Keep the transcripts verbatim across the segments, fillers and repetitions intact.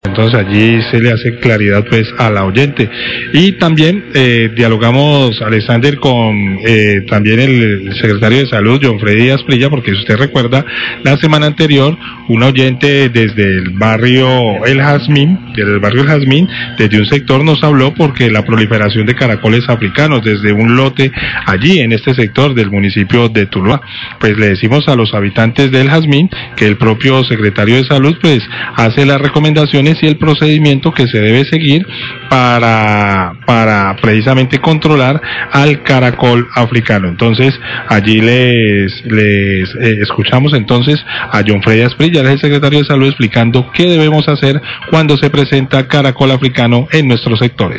Entonces allí se le hace claridad pues a la oyente. Y también eh, dialogamos, Alexander, con eh, también el, el secretario de Salud, John Freddy Asprilla, porque si usted recuerda, la semana anterior, un oyente desde el barrio El Jazmín, desde el barrio El Jazmín, desde un sector nos habló porque la proliferación de caracoles africanos desde un lote allí en este sector del municipio de Tuluá. Pues le decimos a los habitantes del Jazmín que el propio secretario de Salud pues hace las recomendaciones y el procedimiento que se debe seguir para, para precisamente controlar al caracol africano. Entonces, allí les, les eh, escuchamos entonces a John Freddy Asprilla, el secretario de Salud, explicando qué debemos hacer cuando se presenta caracol africano en nuestros sectores.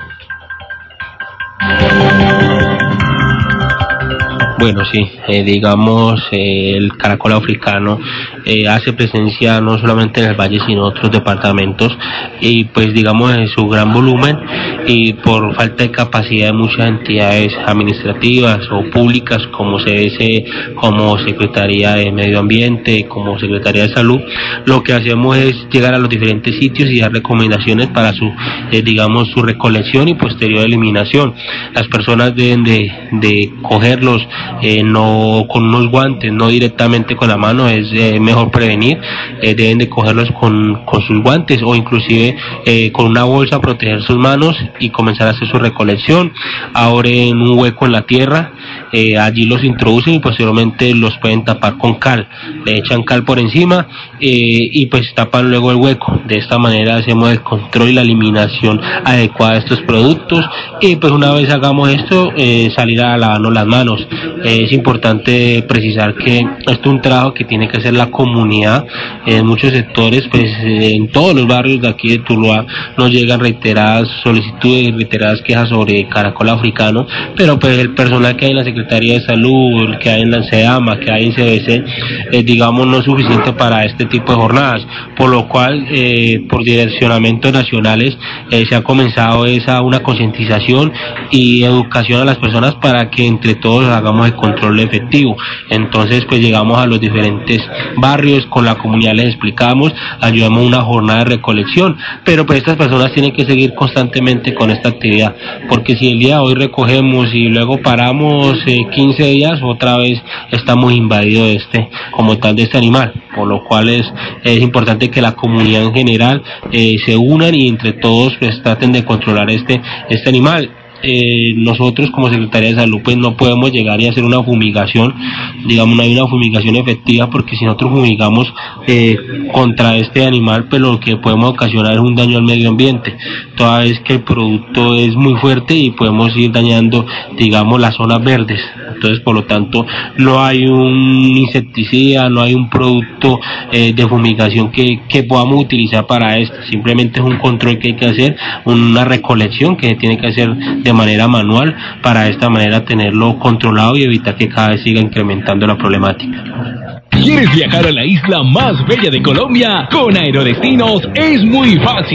Bueno, sí, eh, digamos, eh, el caracol africano eh, hace presencia no solamente en el valle, sino en otros departamentos, y pues digamos en su gran volumen, y por falta de capacidad de muchas entidades administrativas o públicas, como C D C, como Secretaría de Medio Ambiente, como Secretaría de Salud, lo que hacemos es llegar a los diferentes sitios y dar recomendaciones para su, eh, digamos, su recolección y posterior eliminación. Las personas deben de, de cogerlos Eh, no con unos guantes, no directamente con la mano, es eh, mejor prevenir, eh, deben de cogerlos con, con sus guantes o inclusive eh, con una bolsa, proteger sus manos y comenzar a hacer su recolección. Abren un hueco en la tierra, eh, allí los introducen y posteriormente los pueden tapar con cal, le echan cal por encima eh, y pues tapan luego el hueco. De esta manera hacemos el control y la eliminación adecuada de estos productos, y pues una vez hagamos esto, eh, salir a lavarnos las manos. Es importante precisar que esto es un trabajo que tiene que hacer la comunidad. En muchos sectores, pues en todos los barrios de aquí de Tuluá nos llegan reiteradas solicitudes, reiteradas quejas sobre caracol africano, pero pues el personal que hay en la Secretaría de Salud, el que hay en la SEAMA, que hay en C B C, eh, digamos no es suficiente para este tipo de jornadas, por lo cual eh, por direccionamientos nacionales eh, se ha comenzado esa una concientización y educación a las personas para que entre todos hagamos el control efectivo. Entonces pues llegamos a los diferentes barrios, con la comunidad les explicamos, ayudamos a una jornada de recolección, pero pues estas personas tienen que seguir constantemente con esta actividad, porque si el día de hoy recogemos y luego paramos eh, quince días, otra vez estamos invadidos de este, como tal, de este animal, por lo cual es, es importante que la comunidad en general eh, se unan y entre todos pues traten de controlar este, este animal. Eh, nosotros como Secretaría de Salud pues no podemos llegar y hacer una fumigación, digamos no hay una fumigación efectiva, porque si nosotros fumigamos eh, contra este animal, pues lo que podemos ocasionar es un daño al medio ambiente, toda vez que el producto es muy fuerte y podemos ir dañando, digamos, las zonas verdes. Entonces por lo tanto no hay un insecticida, no hay un producto eh, de fumigación que, que podamos utilizar para esto, simplemente es un control que hay que hacer, una recolección que se tiene que hacer de manera manual, para de esta manera tenerlo controlado y evitar que cada vez siga incrementando la problemática. ¿Quieres viajar a la isla más bella de Colombia? Con Aerodestinos es muy fácil.